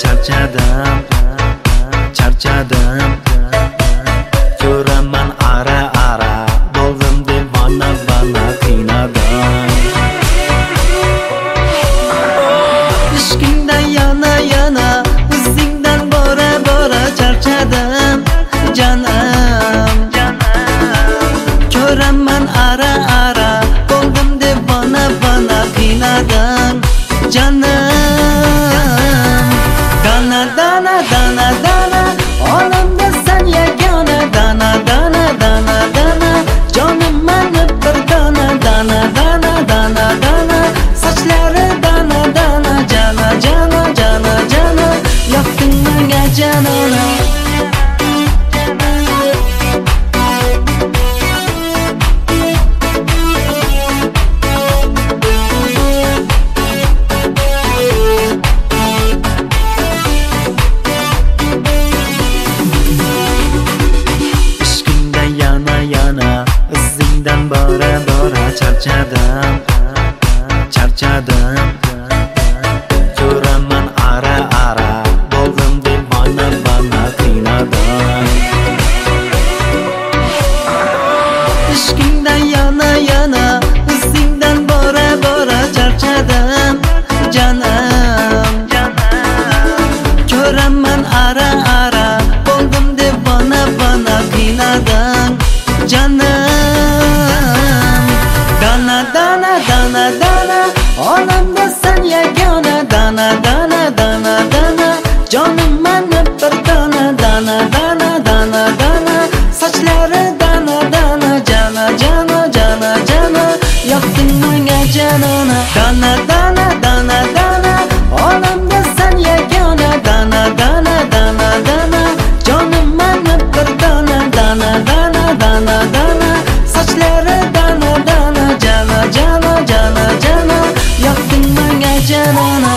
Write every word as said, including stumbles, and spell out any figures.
charchadim, charchadim. Ko'raman ara ara, bo'ldim devona bana qiynadim. Ishqingdan yana yana, izingdan bora bora charchadim, janim. Ko'raman ara ara, bo'ldim devona bana qiynadim, janim. Dana dana dana dana, olamda sen yagona. Dana dana dana dana, jonim mani bir dana. Dana dana dana dana, sochlari dana dana. Jana jana jana jana, yoqding menga janona. Izingdan bora bora charchadim, charchadim. Ko'raman ara ara, bo'ldim devona bana qiynadim. Ishqingdan yana yana, izingdan bora bora charchadim, janim. Ko'raman ara ara, bo'ldim devona bana qiynadim, janim. Dana dana dana dana, olamda sen yagona. Dana dana dana dana, jonim mani bir dana. Dana dana dana dana, sochlari dana dana. Jana jana jana jana, yoqding menga janona. Dana dana dana dana, olamda sen yagona. Dana dana dana dana, jonim mani bir dana. Dana dana dana dana, sochlari dana dana. Jana jana jana jana, yoqding menga janona.